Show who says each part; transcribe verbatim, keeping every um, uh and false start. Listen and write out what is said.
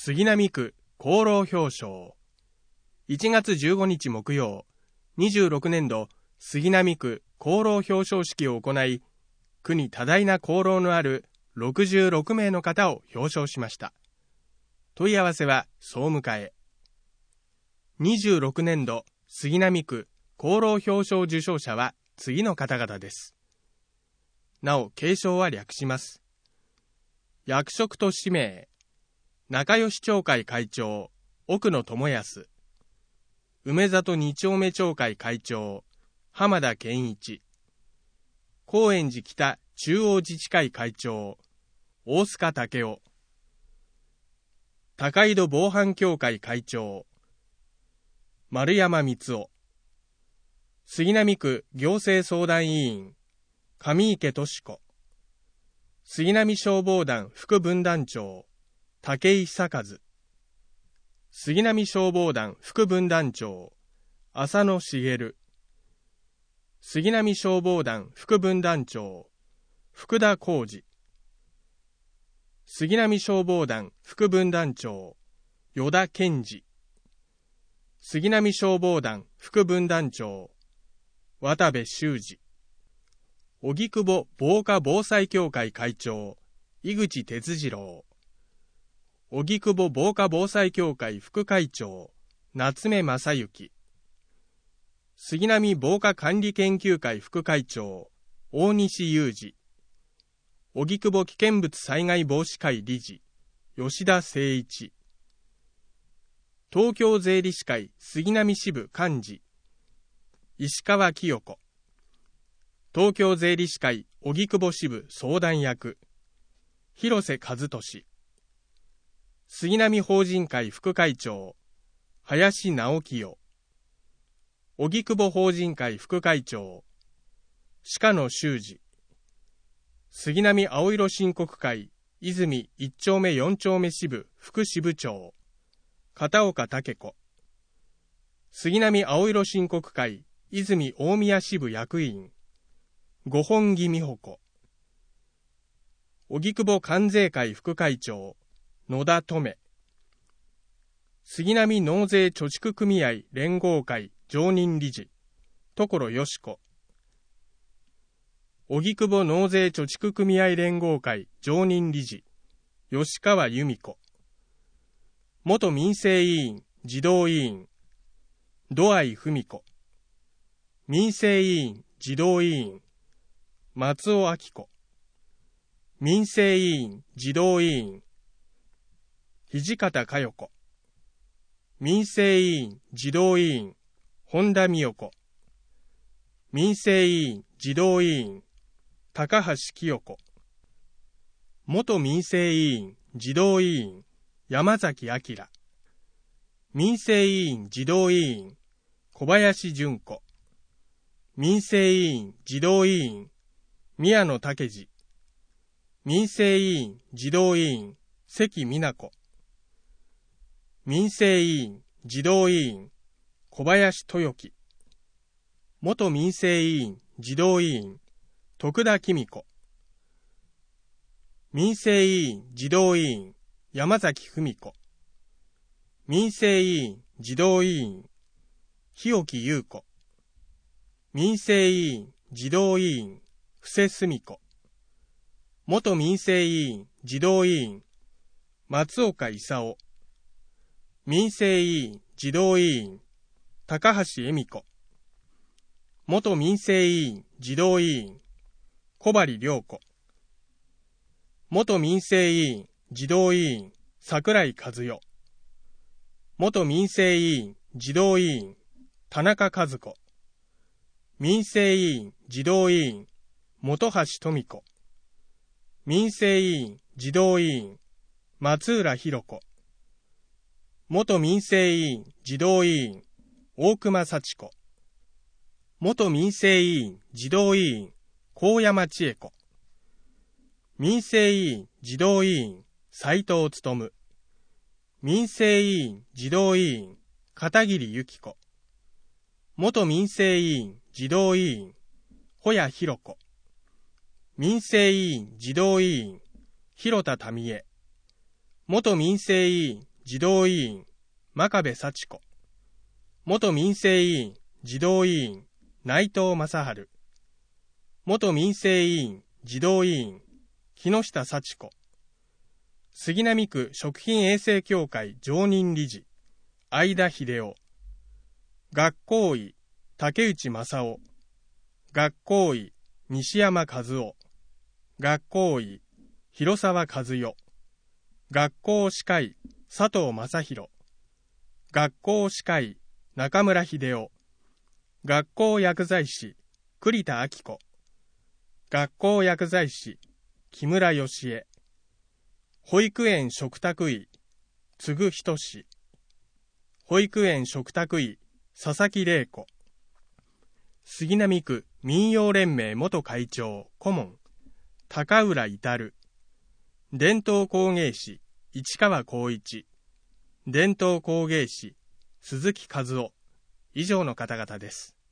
Speaker 1: 杉並区功労表彰。いちがつじゅうごにち木曜、にじゅうろくねんど杉並区功労表彰式を行い、区に多大な功労のあるろくじゅうろくめいの方を表彰しました。問い合わせは総務課へ。にじゅうろくねんど杉並区功労表彰受賞者は次の方々です。なお、継承は略します。役職と氏名、仲良し町会会長、奥野智康。梅里二丁目町会会長、浜田健一。高円寺北中央自治会会長、大須賀武雄。高井戸防犯協会会長、丸山光夫。杉並区行政相談委員、上池俊子。杉並消防団副分団長、武井久和。杉並消防団副分団長、浅野茂。杉並消防団副分団長、福田浩二。杉並消防団副分団長、依田健二。杉並消防団副分団長、渡部修二。荻窪防火防災協会会長、井口哲次郎。荻窪防火防災協会副会長、夏目正幸。杉並防火管理研究会副会長、大西裕二。荻窪危険物災害防止会理事、吉田誠一。東京税理士会杉並支部幹事、石川清子。東京税理士会荻窪支部相談役、広瀬和俊。杉並法人会副会長、林直清。荻窪法人会副会長、鹿野修二。杉並青色申告会泉一丁目四丁目支部副支部長、片岡武子。杉並青色申告会泉大宮支部役員、五本木美穂子。荻窪関税会副会長、野田留。杉並納税貯蓄組合連合会常任理事、所よし子。荻窪納税貯蓄組合連合会常任理事、吉川由美子。元民政委員児童委員、土合文子。民政委員児童委員、松尾明子。民政委員児童委員、土方佳代子。民政委員児童委員、本田美代子。民政委員児童委員、高橋清子。元民政委員児童委員、山崎明。民政委員児童委員、小林純子。民政委員児童委員、宮野武次。民政委員児童委員、関美奈子。民政委員児童委員、小林豊樹。元民政委員児童委員、徳田紀美子。民政委員児童委員、山崎文子。民政委員児童委員、日置優子。民政委員児童委員、布施澄子。元民政委員児童委員、松岡勲。民政委員児童委員、高橋恵美子。元民政委員児童委員、小針良子。元民政委員児童委員、櫻井和代。元民政委員児童委員、田中和子。民政委員児童委員、本橋富子。民政委員児童委員、松浦弘子。元民政委員児童委員、大熊幸子。元民政委員児童委員、高山千恵子。民政委員児童委員、斉藤勉。民政委員児童委員、片桐由紀子。元民政委員児童委員、保谷弘子。民政委員児童委員、広田民江。元民政委員児童委員、真壁幸子。元民政委員、児童委員、内藤正治。元民政委員、児童委員、木下幸子。杉並区食品衛生協会常任理事、相田秀夫。学校医、竹内正夫。学校医、西山和夫。学校医、広沢和代。学校歯科医、佐藤正宏。学校歯科医、中村秀夫。学校薬剤師、栗田明子。学校薬剤師、木村義恵。保育園嘱託医、津久仁志。保育園嘱託医、佐々木玲子。杉並区民謡連盟元会長顧問、高浦至。伝統工芸士、市川光一。伝統工芸士、鈴木和夫。以上の方々です。